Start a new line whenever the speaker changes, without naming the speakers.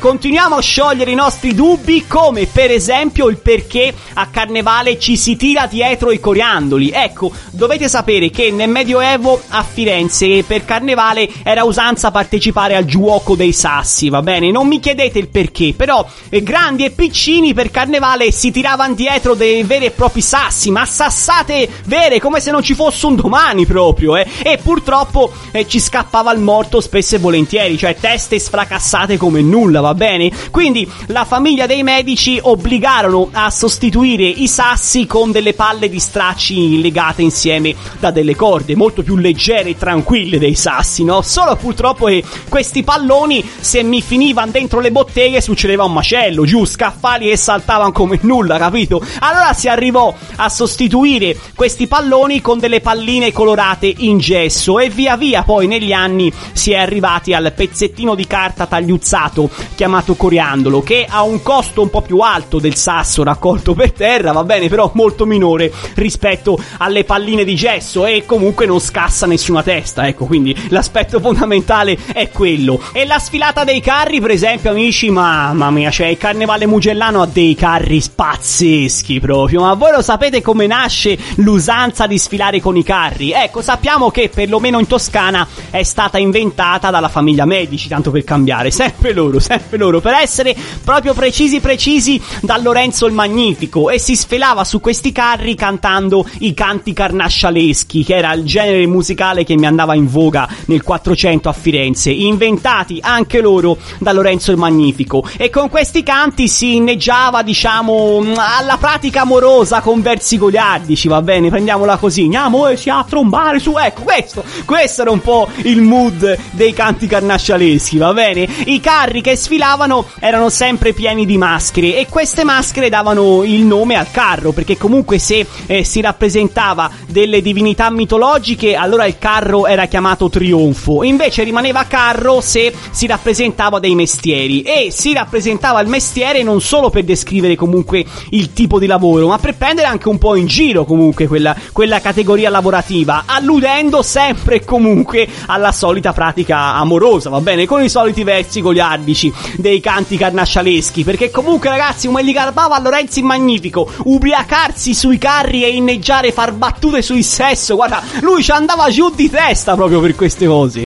continuiamo a sciogliere i nostri dubbi, come per esempio il perché a Carnevale ci si tira dietro i coriandoli. Ecco, dovete sapere che nel Medioevo a Firenze per Carnevale era usanza partecipare al giuoco dei sassi, va bene? Non mi chiedete il perché, però grandi e piccini per Carnevale si tiravano dietro dei veri e propri sassi, ma sassate vere, come se non ci fosse un domani proprio, e purtroppo ci scappava il morto spesso e volentieri, cioè teste sfracassate come nulla, va bene? Quindi la famiglia dei Medici obbligarono a sostituire i sassi con delle palle di stracci legate insieme da delle corde, molto più leggere e tranquille dei sassi, no? Solo purtroppo che questi palloni, se mi finivano dentro le botteghe, succedeva un macello, giù, scaffali e saltavano come nulla, capito? Allora si arrivò a sostituire questi palloni con delle palline colorate in gesso, e via via poi negli anni si è arrivati al pezzettino di carta tagliuzzato chiamato coriandolo, che ha un costo un po' più alto del sasso raccolto per terra, va bene, però molto minore rispetto alle palline di gesso, e comunque non scassa nessuna testa, ecco, quindi l'aspetto fondamentale è quello. E la sfilata dei carri, per esempio, amici, mamma mia, cioè il Carnevale Mugellano ha dei carri pazzeschi proprio. Ma voi lo sapete come nasce l'usanza di sfilare con i carri? Ecco, sappiamo che perlomeno in Toscana è stata inventata dalla famiglia Medici, tanto per cambiare, sempre loro, per essere proprio precisi da Lorenzo il Magnifico, e si sfilava su questi carri cantando i canti carnascialeschi, che era il genere musicale che mi andava in voga nel 400 a Firenze, inventati anche loro da Lorenzo il Magnifico, e con questi canti si inneggiava, diciamo, alla pratica amorosa con versi goliardici, va bene, prendiamola così, andiamo a trombare su, ecco, questo era un po' il mood dei canti carnascialeschi, va bene? I carri che sfilavano erano sempre pieni di maschere, e queste maschere davano il nome al carro, perché comunque se si rappresentava delle divinità mitologiche, allora il carro era chiamato trionfo, invece rimaneva carro se si rappresentava dei mestieri, e si rappresentava il mestiere non solo per descrivere comunque il tipo di lavoro, ma per prendere anche un po' in giro comunque quella categoria lavorativa, alludendo sempre e comunque alla solita pratica amorosa, va bene, con i soliti versi goliardici dei canti carnascialeschi, perché comunque, ragazzi, come li garbava Lorenzo il Magnifico, ubriacarsi sui carri e inneggiare, far battute sul sesso, guarda, lui ci andava giù di testa proprio per queste cose.